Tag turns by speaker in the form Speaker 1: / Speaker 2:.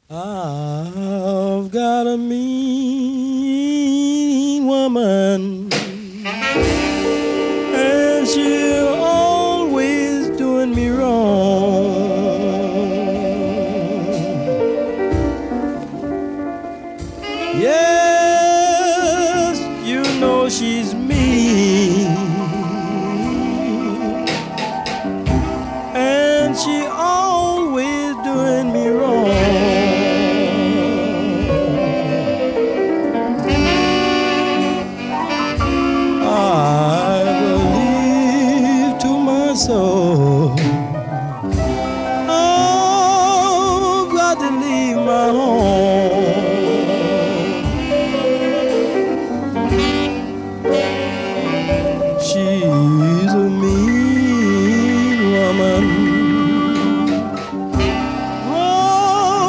Speaker 1: I've got a mean woman, and she's always doing me wrong. Yeah.